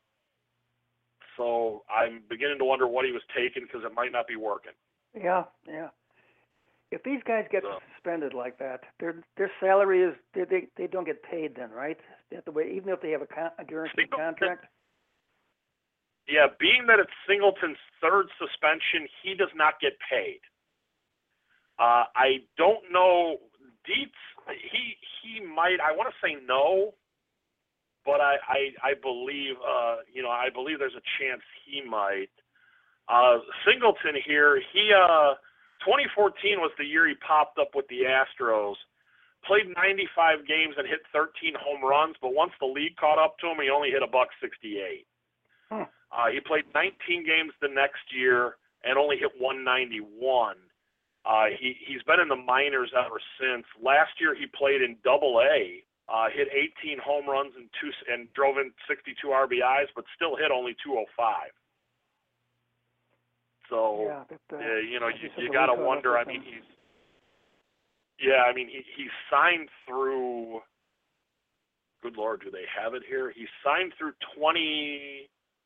So I'm beginning to wonder what he was taking because it might not be working. Yeah, yeah. If these guys get So. suspended like that, their their salary is they they, they don't get paid then, right? They have to wait, even if they have a, con- a guaranteed Singleton, contract. Yeah, being that it's Singleton's third suspension, he does not get paid. Uh, I don't know. Dietz, he he might. I want to say no, but I I, I believe uh, you know I believe there's a chance he might. Uh, Singleton here, he uh, twenty fourteen was the year he popped up with the Astros. Played ninety-five games and hit thirteen home runs, but once the league caught up to him, he only hit a buck sixty-eight. Huh. Uh, he played nineteen games the next year and only hit one ninety-one. Uh, he, he's been in the minors ever since. Last year he played in Double A uh, hit eighteen home runs and two and drove in sixty-two R B Is, but still hit only two oh five. So, yeah, but, uh, uh, you know, like you, said, you the got to league caught up wonder. I with mean, him. he's yeah. I mean, he he signed through. Good Lord, do they have it here? He signed through twenty.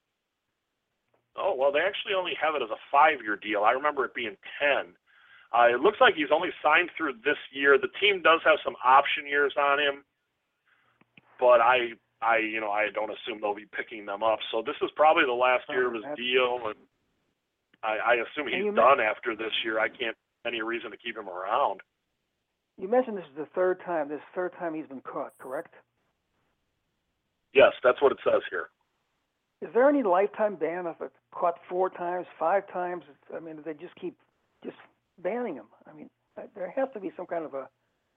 Oh well, they actually only have it as a five-year deal. I remember it being ten. Uh, it looks like he's only signed through this year. The team does have some option years on him, but I, I, you know, I don't assume they'll be picking them up. So this is probably the last year of his deal, and I, I assume he's done after this year. I can't see any reason to keep him around. You mentioned this is the third time. This is the third time he's been caught, correct? Yes, that's what it says here. Is there any lifetime ban if it's caught four times, five times? I mean, they just keep just banning him. I mean, there has to be some kind of a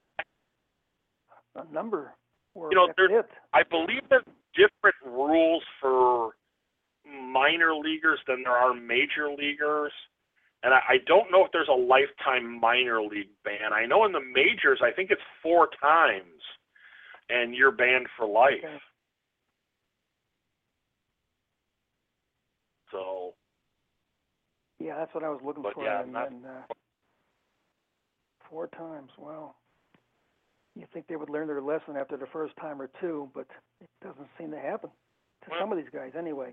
a number where You know, that's there's, it. I believe there's different rules for minor leaguers than there are major leaguers. And I, I don't know if there's a lifetime minor league ban. I know in the majors, I think it's four times, and you're banned for life. Okay. So. Yeah, that's what I was looking But for. yeah, and, not, and, uh, four times. Wow. You think they would learn their lesson after the first time or two, but it doesn't seem to happen to well, some of these guys anyway.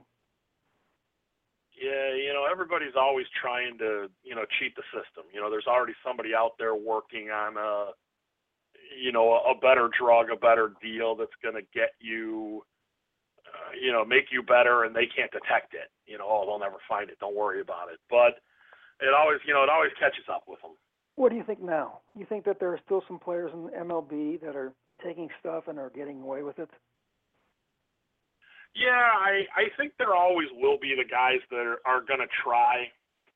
Yeah, you know, everybody's always trying to, you know, cheat the system. You know, there's already somebody out there working on a, you know, a better drug, a better deal that's going to get you, uh, you know, make you better, and they can't detect it. You know, oh, they'll never find it. Don't worry about it. But it always, you know, it always catches up with them. What do you think now? You think that there are still some players in M L B that are taking stuff and are getting away with it? Yeah, I, I think there always will be the guys that are, are going to try.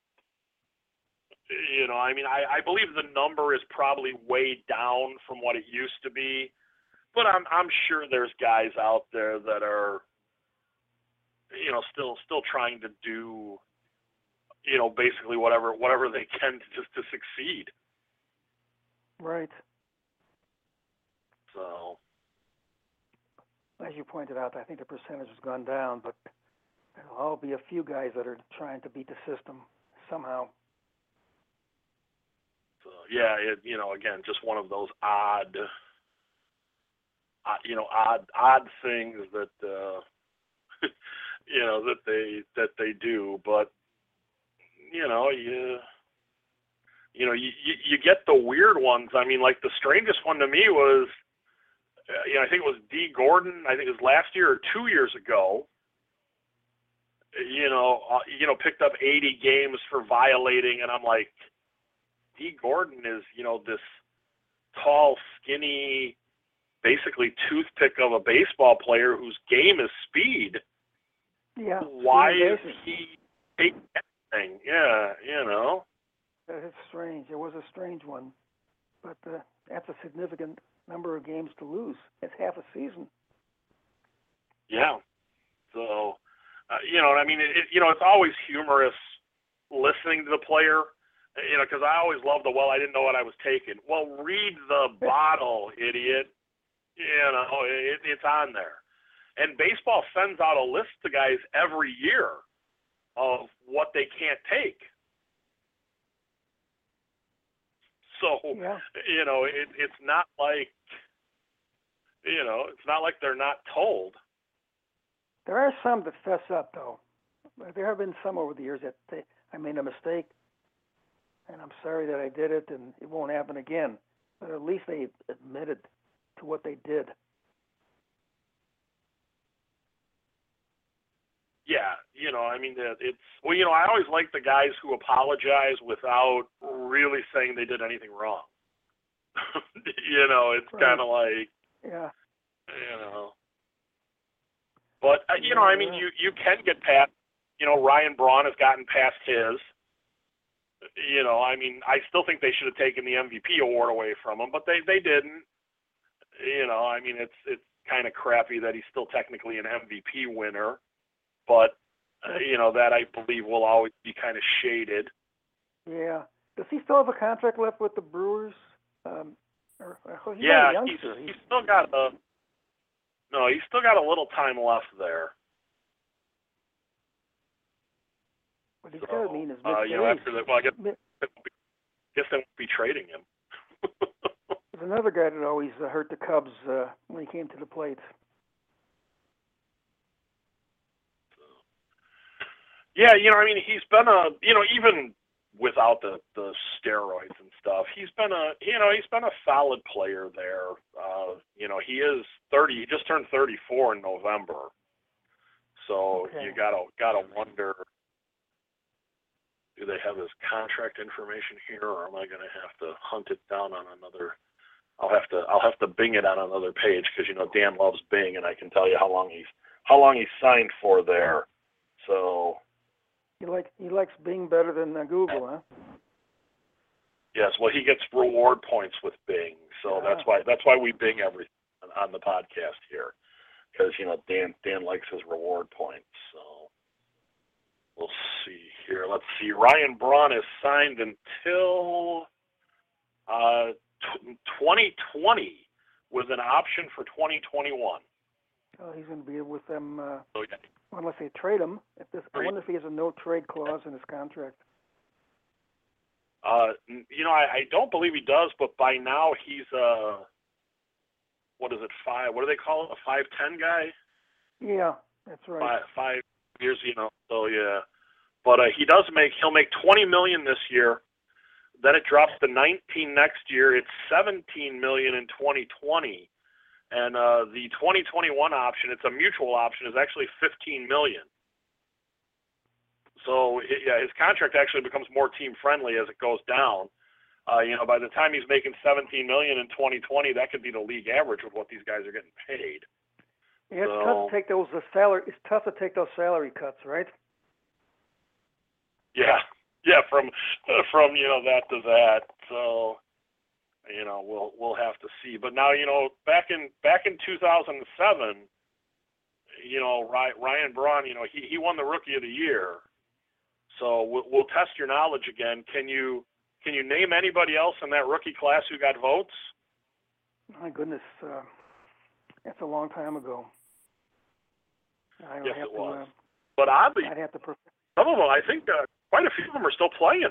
You know, I mean, I, I believe the number is probably way down from what it used to be, but I'm I'm sure there's guys out there that are, you know, still still trying to do, you know, basically whatever whatever they can to, just to succeed. Right. So. As you pointed out, I think the percentage has gone down, but there'll all be a few guys that are trying to beat the system somehow. So yeah, it, you know, again, just one of those odd, uh, you know, odd odd things that uh, you know that they that they do, but you know, you you know, you, you you get the weird ones. I mean, like the strangest one to me was. Uh, you know, I think it was D. Gordon. I think it was last year or two years ago. You know, uh, you know, picked up eighty games for violating, and I'm like, D. Gordon is, you know, this tall, skinny, basically toothpick of a baseball player whose game is speed. Yeah. Why is he taking anything? Yeah, you know. It's strange. It was a strange one, but uh, that's a significant number of games to lose. It's half a season. Yeah. So, uh, you know, I mean, it, it, you know, it's always humorous listening to the player, you know, because I always love the, well, I didn't know what I was taking. Well, read the bottle, idiot. You know, it, it's on there. And baseball sends out a list to guys every year of what they can't take. So, yeah. you know, it, it's not like, you know, it's not like they're not told. There are some that fess up, though. There have been some over the years that they, I made a mistake, and I'm sorry that I did it, and it won't happen again. But at least they admitted to what they did. Yeah, you know, I mean, it's, well, you know, I always like the guys who apologize without really saying they did anything wrong. You know, it's Right. kind of like, Yeah. you know. But, uh, you Yeah, know, I mean, yeah. you, you can get past, you know, Ryan Braun has gotten past his. You know, I mean, I still think they should have taken the M V P award away from him, but they, they didn't. You know, I mean, it's it's kind of crappy that he's still technically an M V P winner. But, uh, you know, that I believe will always be kind of shaded. Yeah. Does he still have a contract left with the Brewers? Um, or, or he's Yeah, not a he's, youngster. he's still got a No, he's still got a little time left there. What he's So, got to mean is uh, you know, after the, well, I guess, mid- I guess they won't be trading him. There's another guy that always uh, hurt the Cubs uh, when he came to the plate. Yeah, you know, I mean, he's been a, you know, even without the, the steroids and stuff, he's been a, you know, he's been a solid player there. Uh, you know, he is thirty. He just turned thirty-four in November. So Okay. you gotta gotta wonder, do they have his contract information here, or am I gonna have to hunt it down on another? I'll have to I'll have to Bing it on another page because you know Dan loves Bing, and I can tell you how long he's how long he's signed for there. So. He like he likes Bing better than uh, Google, huh? Yes, well, he gets reward points with Bing, so Yeah. that's why that's why we Bing everything on, on the podcast here, because you know Dan Dan likes his reward points. So we'll see here. Let's see. Ryan Braun is signed until uh, t- twenty twenty with an option for twenty twenty-one. Oh, he's going to be with them. Uh, So yeah. Unless they trade him. If this, I wonder if he has a no-trade clause in his contract. Uh, you know, I, I don't believe he does, but by now he's uh, what is it, five? What do they call it? A five ten guy? Yeah, that's right. Five, five years, you know. So yeah, but uh, he does make. He'll make twenty million this year. Then it drops to nineteen next year. It's seventeen million in twenty twenty, and uh, the twenty twenty-one option, it's a mutual option, is actually fifteen million. So yeah, his contract actually becomes more team friendly as it goes down. Uh, you know, by the time he's making seventeen million in twenty twenty, that could be the league average with what these guys are getting paid. Yeah, it's so, tough to take those the salary. It's tough to take those salary cuts, right? Yeah, yeah, from from you know that to that. So you know, we'll we'll have to see. But now, you know, back in back in two thousand seven, you know, Ryan Braun, you know, he he won the Rookie of the Year. So we'll, we'll test your knowledge again. Can you can you name anybody else in that rookie class who got votes? My goodness, uh, that's a long time ago. I would Yes, have it to, was. uh, But oddly, I'd have to. Pref- some of them, I think, uh, quite a few of them are still playing.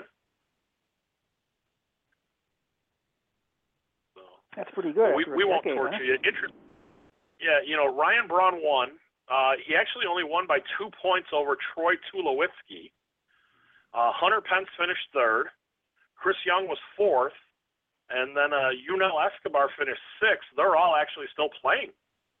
So, that's pretty good. we after we a won't decade, torture huh? you. Inter- yeah, you know, Ryan Braun won. Uh, he actually only won by two points over Troy Tulowitzki. Uh, Hunter Pence finished third. Chris Young was fourth. And then uh, Yunel Escobar finished sixth. They're all actually still playing.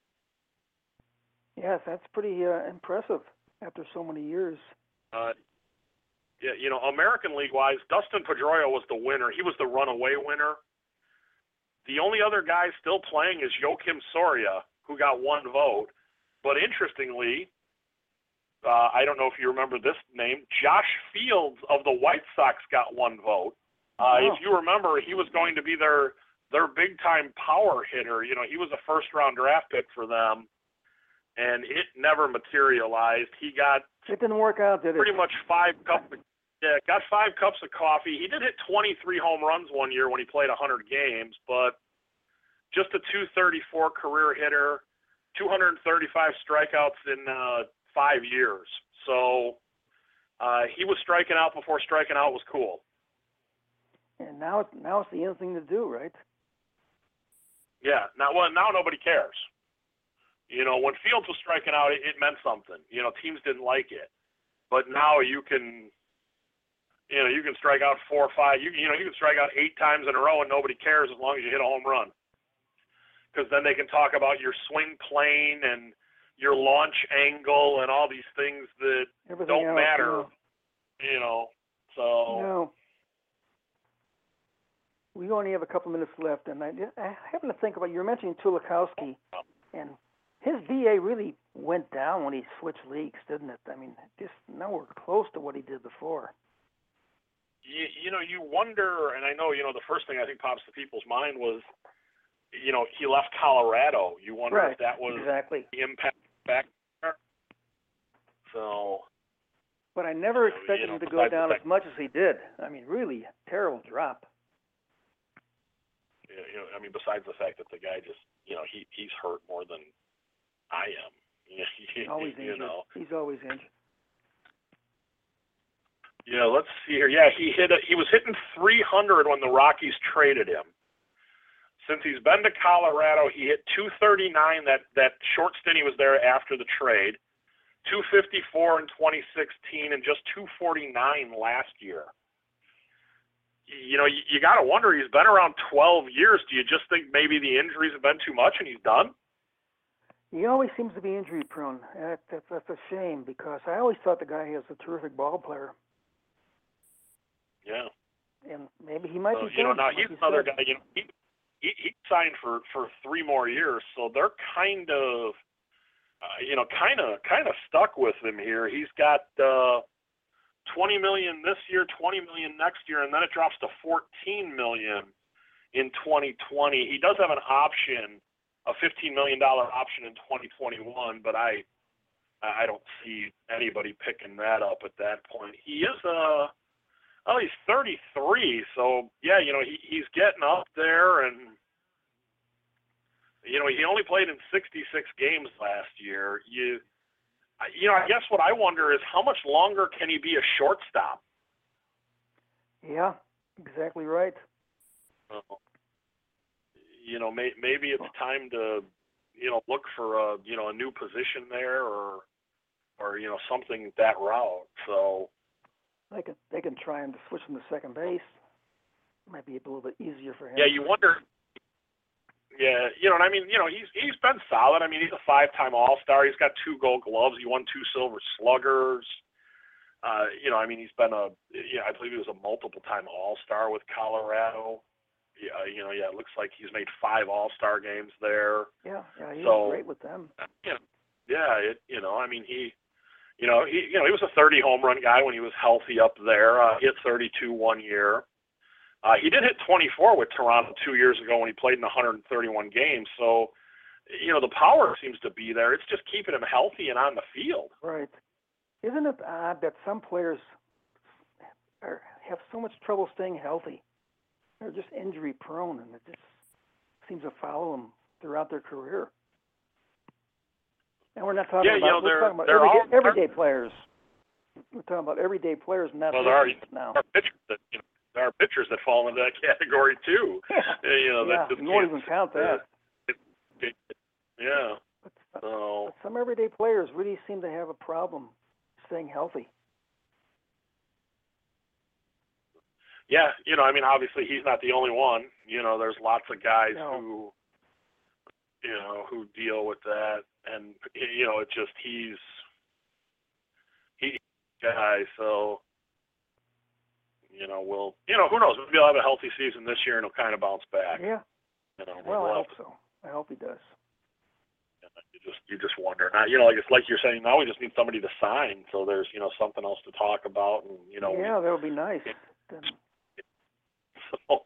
Yes, that's pretty uh, impressive after so many years. Uh, yeah, you know, American League-wise, Dustin Pedroia was the winner. He was the runaway winner. The only other guy still playing is Joakim Soria, who got one vote. But interestingly, Uh, I don't know if you remember this name. Josh Fields of the White Sox got one vote. Uh, Wow. If you remember, he was going to be their their big time power hitter. You know, he was a first round draft pick for them, and it never materialized. He got It didn't work out, did it? pretty much five cups. Of, yeah, got five cups of coffee. He did hit twenty-three home runs one year when he played one hundred games, but just a two thirty-four career hitter, two hundred thirty-five strikeouts in. Uh, Five years. So uh, he was striking out before striking out was cool. And now, it's, now it's the end thing to do, right? Yeah. Now, well, now nobody cares. You know, when Fields was striking out, it, it meant something. You know, teams didn't like it. But now you can, you know, you can strike out four or five. You, you know, you can strike out eight times in a row and nobody cares as long as you hit a home run. Because then they can talk about your swing plane and your launch angle and all these things that Everything don't else, matter, no. you know. So No. We only have a couple minutes left, and I, I happen to think about, you were mentioning Tulikowski, and his V A really went down when he switched leagues, didn't it? I mean, just nowhere close to what he did before. you, you know, you wonder, and I know, you know, the first thing I think pops to people's mind was, you know, he left Colorado. You wonder Right. if that was Exactly. the impact back there. So, But I never you know, expected you know, him to go besides the down fact- as much as he did. I mean, really terrible drop. you know, I mean, besides the fact that the guy just, you know, he he's hurt more than I am. Always you injured. know. He's always injured. Yeah, let's see here. Yeah, he hit. A, he was hitting three hundred when the Rockies traded him. Since he's been to Colorado, he hit two thirty-nine. That that short stint he was there after the trade. two fifty-four in twenty sixteen and just two forty-nine last year. You know, you, you got to wonder. He's been around twelve years. Do you just think maybe the injuries have been too much and he's done? He always seems to be injury prone. That, that, that's a shame because I always thought the guy was a terrific ball player. Yeah. And maybe he might so, be. You know, now like he's another said. guy. You know, he, he he signed for for three more years, so they're kind of, uh, you know, kind of kind of stuck with him here. He's got uh, twenty million this year, twenty million next year, and then it drops to fourteen million in twenty twenty. He does have an option, a fifteen million dollar option in twenty twenty-one, but I I don't see anybody picking that up at that point. He is a Oh, he's thirty-three, so, yeah, you know, he, he's getting up there, and, you know, he only played in sixty-six games last year. You, you know, I guess what I wonder is how much longer can he be a shortstop? Yeah, exactly right. Uh, you know, may, maybe it's time to, you know, look for a, you know, a new position there or, or you know, something that route, so... They can they can try and switch him to second base. Might be a little bit easier for him. Yeah, you wonder. Yeah, you know, and I mean, you know, he's he's been solid. I mean, he's a five-time All-Star. He's got two Gold Gloves. He won two Silver Sluggers. Uh, you know, I mean, he's been a, yeah, I believe he was a multiple-time All-Star with Colorado. Yeah, you know, yeah, it looks like he's made five All-Star games there. Yeah, yeah, he so, was great with them. You know, yeah, it, you know, I mean, he. You know, he you know he was a thirty home run guy when he was healthy up there. Uh, he hit thirty-two one year. Uh, he did hit twenty-four with Toronto two years ago when he played in one hundred thirty-one games. So, you know, the power seems to be there. It's just keeping him healthy and on the field. Right. Isn't it odd that some players are, have so much trouble staying healthy? They're just injury prone, and it just seems to follow them throughout their career. And we're not talking yeah, about, you know, we're talking about they're everyday, all, everyday players. We're talking about everyday players, not well, there are, now. there are pitchers that you know, there are pitchers that fall into that category too. Yeah, you know, yeah. that just You won't even count that. Uh, it, it, yeah. But, So but some everyday players really seem to have a problem staying healthy. yeah, you know, I mean, obviously he's not the only one. You know, there's lots of guys No. who, you know, who deal with that, and you know, it's just he's he guy. So, you know, we'll, you know, who knows? Maybe he'll have a healthy season this year, and he'll kind of bounce back. Yeah. You know, Well, we'll I have hope so. I hope he does. You just you just wonder. Now, you know, like it's like you're saying. Now we just need somebody to sign, so there's you know something else to talk about, and you know. Yeah, that would be nice. Then, So,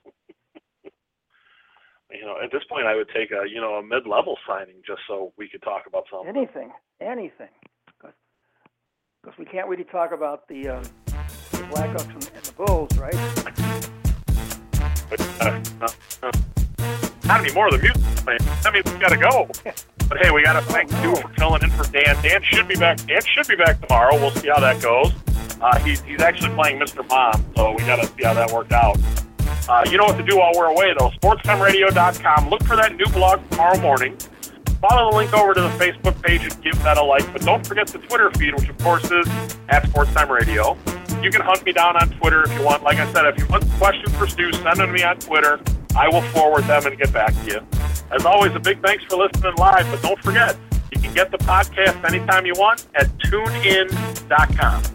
you know, at this point, I would take a you know a mid-level signing just so we could talk about something. anything, anything, because we can't really talk about the, um, the Blackhawks and, and the Bulls, right? But, uh, uh, not anymore. The music playing. I mean, we got to go. But hey, we got to thank oh, Stu no. for filling in for Dan. Dan should be back. Dan should be back tomorrow. We'll see how that goes. Uh, he's he's actually playing Mister Mom, so we got to see how that worked out. Uh, you know what to do while we're away, though. sports time radio dot com. Look for that new blog tomorrow morning. Follow the link over to the Facebook page and give that a like. But don't forget the Twitter feed, which, of course, is at SportsTime Radio. You can hunt me down on Twitter if you want. Like I said, if you want questions for Stu, send them to me on Twitter. I will forward them and get back to you. As always, a big thanks for listening live. But don't forget, you can get the podcast anytime you want at tune in dot com.